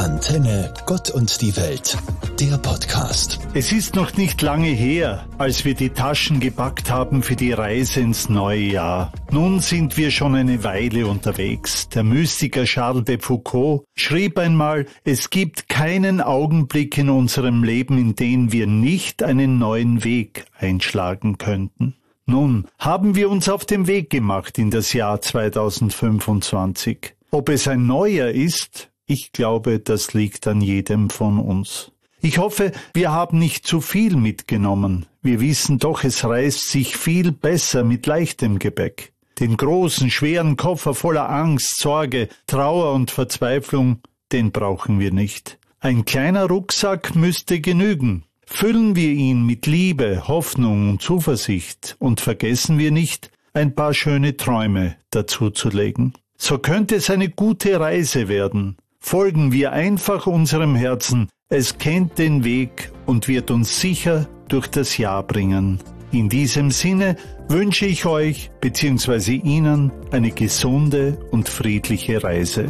Antenne Gott und die Welt, der Podcast. Es ist noch nicht lange her, als wir die Taschen gepackt haben für die Reise ins neue Jahr. Nun sind wir schon eine Weile unterwegs. Der Mystiker Charles de Foucault schrieb einmal, es gibt keinen Augenblick in unserem Leben, in dem wir nicht einen neuen Weg einschlagen könnten. Nun haben wir uns auf den Weg gemacht in das Jahr 2025. Ob es ein neuer ist, ich glaube, das liegt an jedem von uns. Ich hoffe, wir haben nicht zu viel mitgenommen. Wir wissen doch, es reist sich viel besser mit leichtem Gepäck. Den großen, schweren Koffer voller Angst, Sorge, Trauer und Verzweiflung, den brauchen wir nicht. Ein kleiner Rucksack müsste genügen. Füllen wir ihn mit Liebe, Hoffnung und Zuversicht und vergessen wir nicht, ein paar schöne Träume dazuzulegen. So könnte es eine gute Reise werden. Folgen wir einfach unserem Herzen, es kennt den Weg und wird uns sicher durch das Jahr bringen. In diesem Sinne wünsche ich euch bzw. Ihnen eine gesunde und friedliche Reise.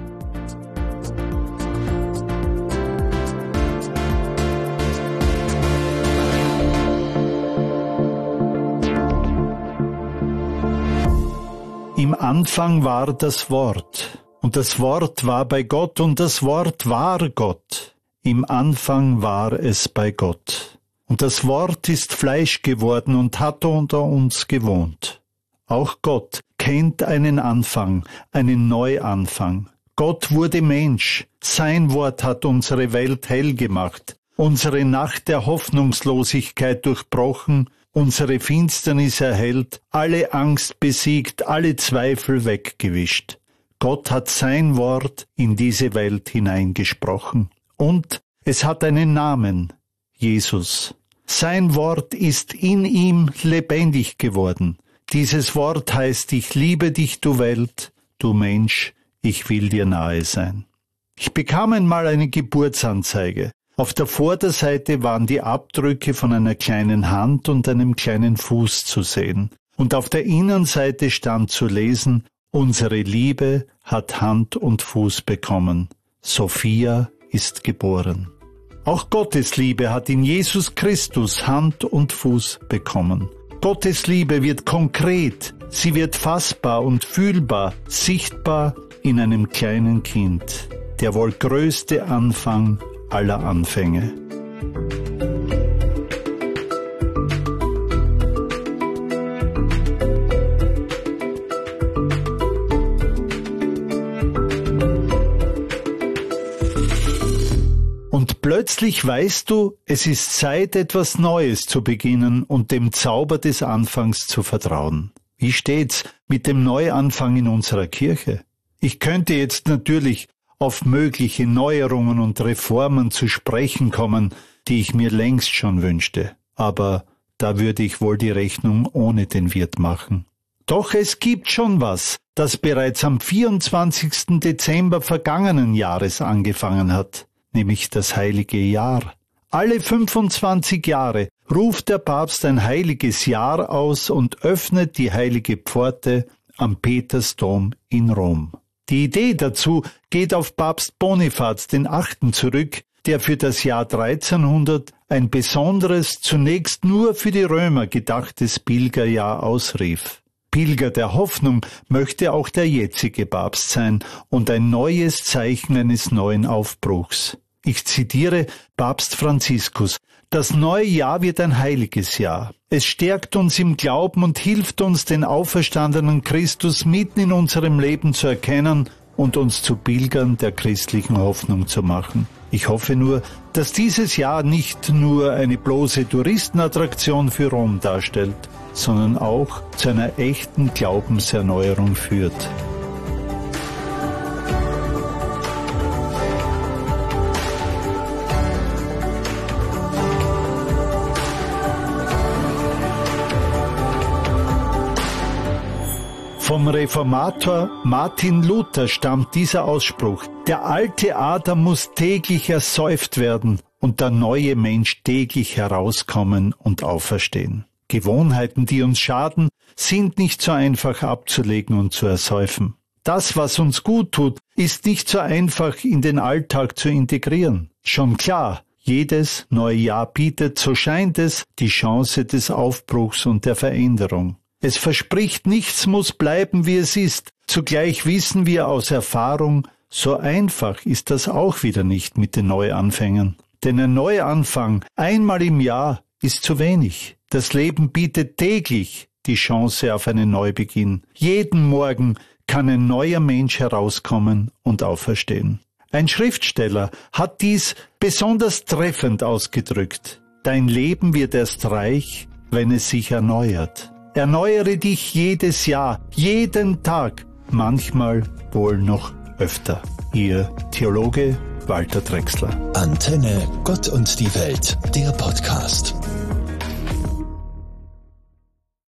Im Anfang war das Wort. Und das Wort war bei Gott und das Wort war Gott. Im Anfang war es bei Gott. Und das Wort ist Fleisch geworden und hat unter uns gewohnt. Auch Gott kennt einen Anfang, einen Neuanfang. Gott wurde Mensch. Sein Wort hat unsere Welt hell gemacht, unsere Nacht der Hoffnungslosigkeit durchbrochen, unsere Finsternis erhellt, alle Angst besiegt, alle Zweifel weggewischt. Gott hat sein Wort in diese Welt hineingesprochen. Und es hat einen Namen, Jesus. Sein Wort ist in ihm lebendig geworden. Dieses Wort heißt, ich liebe dich, du Welt, du Mensch, ich will dir nahe sein. Ich bekam einmal eine Geburtsanzeige. Auf der Vorderseite waren die Abdrücke von einer kleinen Hand und einem kleinen Fuß zu sehen. Und auf der Innenseite stand zu lesen, unsere Liebe hat Hand und Fuß bekommen. Sophia ist geboren. Auch Gottes Liebe hat in Jesus Christus Hand und Fuß bekommen. Gottes Liebe wird konkret, sie wird fassbar und fühlbar, sichtbar in einem kleinen Kind. Der wohl größte Anfang aller Anfänge. Und plötzlich weißt du, es ist Zeit, etwas Neues zu beginnen und dem Zauber des Anfangs zu vertrauen. Wie steht's mit dem Neuanfang in unserer Kirche? Ich könnte jetzt natürlich auf mögliche Neuerungen und Reformen zu sprechen kommen, die ich mir längst schon wünschte. Aber da würde ich wohl die Rechnung ohne den Wirt machen. Doch es gibt schon was, das bereits am 24. Dezember vergangenen Jahres angefangen hat, nämlich das heilige Jahr. Alle 25 Jahre ruft der Papst ein heiliges Jahr aus und öffnet die heilige Pforte am Petersdom in Rom. Die Idee dazu geht auf Papst Bonifaz VIII. Zurück, der für das Jahr 1300 ein besonderes, zunächst nur für die Römer gedachtes Pilgerjahr ausrief. Pilger der Hoffnung möchte auch der jetzige Papst sein und ein neues Zeichen eines neuen Aufbruchs. Ich zitiere Papst Franziskus: Das neue Jahr wird ein heiliges Jahr. Es stärkt uns im Glauben und hilft uns, den auferstandenen Christus mitten in unserem Leben zu erkennen und uns zu Pilgern der christlichen Hoffnung zu machen. Ich hoffe nur, dass dieses Jahr nicht nur eine bloße Touristenattraktion für Rom darstellt, sondern auch zu einer echten Glaubenserneuerung führt. Vom Reformator Martin Luther stammt dieser Ausspruch: Der alte Adam muss täglich ersäuft werden und der neue Mensch täglich herauskommen und auferstehen. Gewohnheiten, die uns schaden, sind nicht so einfach abzulegen und zu ersäufen. Das, was uns gut tut, ist nicht so einfach in den Alltag zu integrieren. Schon klar, jedes neue Jahr bietet, so scheint es, die Chance des Aufbruchs und der Veränderung. Es verspricht, nichts muss bleiben, wie es ist. Zugleich wissen wir aus Erfahrung, so einfach ist das auch wieder nicht mit den Neuanfängen. Denn ein Neuanfang einmal im Jahr ist zu wenig. Das Leben bietet täglich die Chance auf einen Neubeginn. Jeden Morgen kann ein neuer Mensch herauskommen und auferstehen. Ein Schriftsteller hat dies besonders treffend ausgedrückt. Dein Leben wird erst reich, wenn es sich erneuert. Erneuere dich jedes Jahr, jeden Tag, manchmal wohl noch öfter. Ihr Theologe Walter Drechsler. Antenne Gott und die Welt, der Podcast.